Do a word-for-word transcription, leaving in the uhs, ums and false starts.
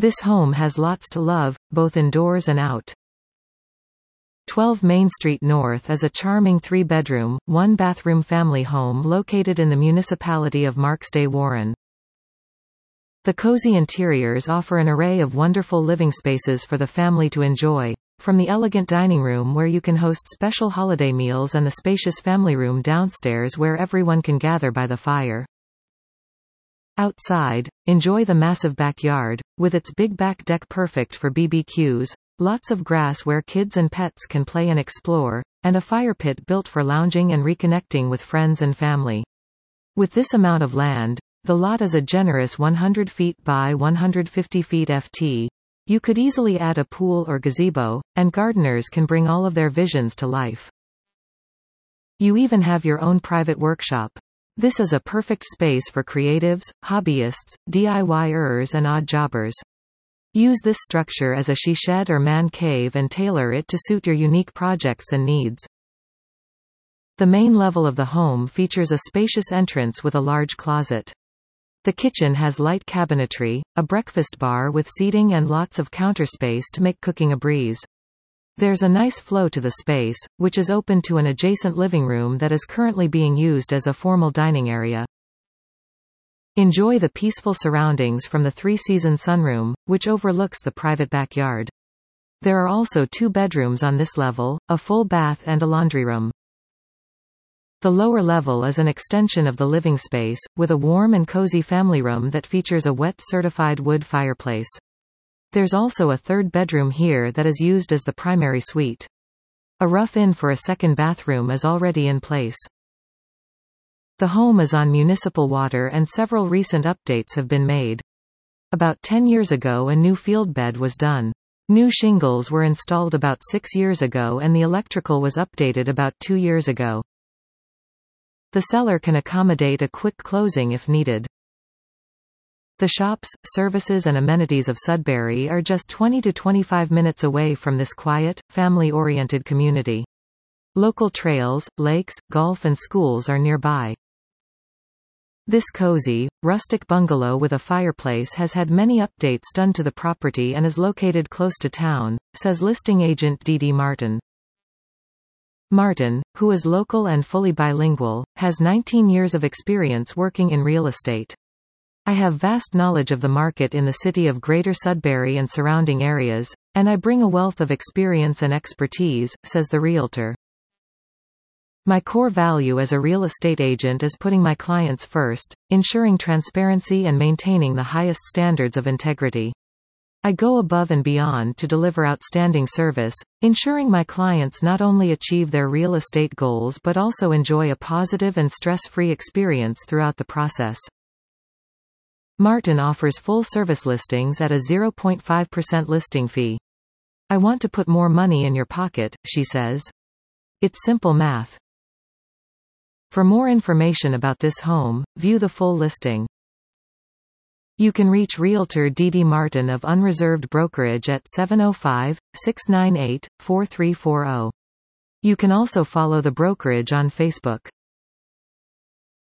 This home has lots to love, both indoors and out. twelve Main Street North is a charming three-bedroom, one-bathroom family home located in the municipality of Marksday Warren. The cozy interiors offer an array of wonderful living spaces for the family to enjoy, from the elegant dining room where you can host special holiday meals and the spacious family room downstairs where everyone can gather by the fire. Outside, enjoy the massive backyard, with its big back deck perfect for B B Qs, lots of grass where kids and pets can play and explore, and a fire pit built for lounging and reconnecting with friends and family. With this amount of land, the lot is a generous one hundred feet by one hundred fifty feet F T. You could easily add a pool or gazebo, and gardeners can bring all of their visions to life. You even have your own private workshop. This is a perfect space for creatives, hobbyists, DIYers and odd jobbers. Use this structure as a she shed or man cave and tailor it to suit your unique projects and needs. The main level of the home features a spacious entrance with a large closet. The kitchen has light cabinetry, a breakfast bar with seating and lots of counter space to make cooking a breeze. There's a nice flow to the space, which is open to an adjacent living room that is currently being used as a formal dining area. Enjoy the peaceful surroundings from the three-season sunroom, which overlooks the private backyard. There are also two bedrooms on this level, a full bath and a laundry room. The lower level is an extension of the living space, with a warm and cozy family room that features a W E T-certified wood fireplace. There's also a third bedroom here that is used as the primary suite. A rough-in for a second bathroom is already in place. The home is on municipal water and several recent updates have been made. About ten years ago a new field bed was done. New shingles were installed about six years ago and the electrical was updated about two years ago. The seller can accommodate a quick closing if needed. The shops, services and amenities of Sudbury are just twenty to twenty-five minutes away from this quiet, family-oriented community. Local trails, lakes, golf and schools are nearby. This cozy, rustic bungalow with a fireplace has had many updates done to the property and is located close to town, says listing agent Dee Dee Martin. Martin, who is local and fully bilingual, has nineteen years of experience working in real estate. I have vast knowledge of the market in the city of Greater Sudbury and surrounding areas, and I bring a wealth of experience and expertise, says the realtor. My core value as a real estate agent is putting my clients first, ensuring transparency and maintaining the highest standards of integrity. I go above and beyond to deliver outstanding service, ensuring my clients not only achieve their real estate goals but also enjoy a positive and stress-free experience throughout the process. Martin offers full-service listings at a zero point five percent listing fee. I want to put more money in your pocket, she says. It's simple math. For more information about this home, view the full listing. You can reach Realtor Dee Dee Martin of Unreserved Brokerage at seven oh five, six nine eight, four three four oh. You can also follow the brokerage on Facebook.